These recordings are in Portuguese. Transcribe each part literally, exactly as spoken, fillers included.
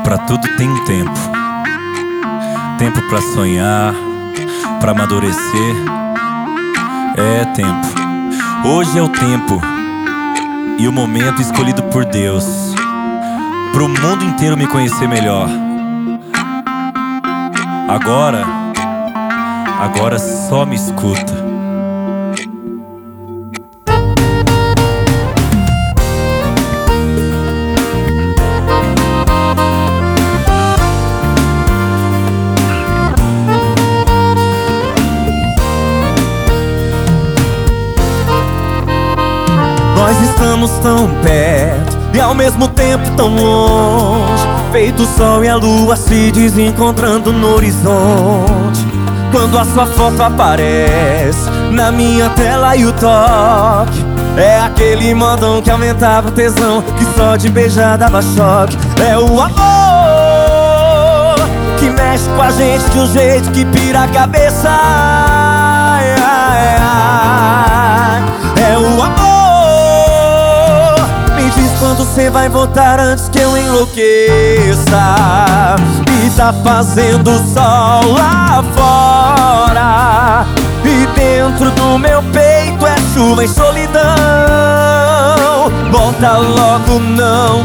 Pra tudo tem um tempo. Tempo pra sonhar, pra amadurecer. É tempo. Hoje é o tempo e o momento escolhido por Deus pro mundo inteiro me conhecer melhor. Agora, agora só me escuta. Nós estamos tão perto e ao mesmo tempo tão longe, feito o sol e a lua se desencontrando no horizonte. Quando a sua foto aparece na minha tela e o toque, é aquele modão que aumentava o tesão, que só de beijar dava choque. É o amor que mexe com a gente de um jeito que pira a cabeça. Ai, ai, ai. É o amor. Quando cê vai voltar antes que eu enlouqueça? E tá fazendo sol lá fora, e dentro do meu peito é chuva e solidão. Volta logo, não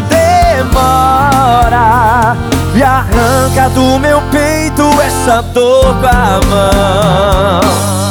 demora, e arranca do meu peito essa dor com a mão.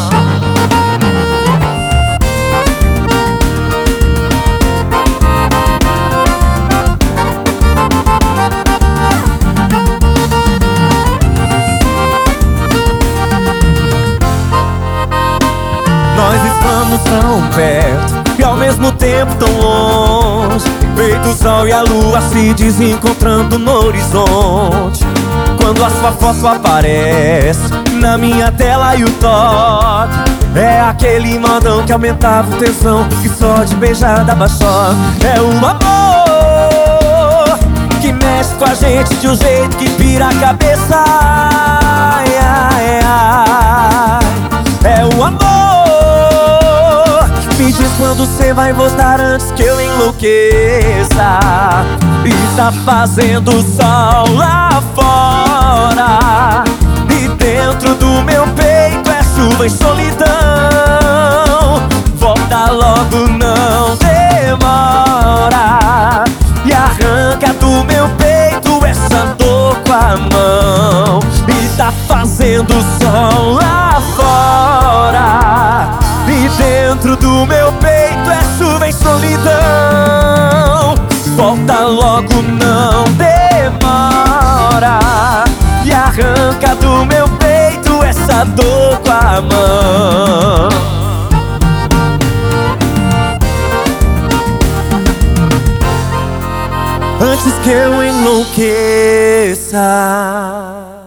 Nós estamos tão perto e ao mesmo tempo tão longe, feito o sol e a lua se desencontrando no horizonte. Quando a sua foto aparece na minha tela e o toque, é aquele modão que aumentava o tesão, que só de beijar dava choque. É o amor que mexe com a gente de um jeito que pira a cabeça. Ai, ai, ai. É o amor. Me diz quando cê vai voltar antes que eu enlouqueça. E tá fazendo sol lá fora, e dentro do meu peito é chuva e solidão. Volta logo, não demora, e arranca do meu peito essa dor com a mão. E tá fazendo sol lá fora, e dentro do meu peito é chuva em solidão. Volta logo, não demora, e arranca do meu peito essa dor com a mão. Antes que eu enlouqueça.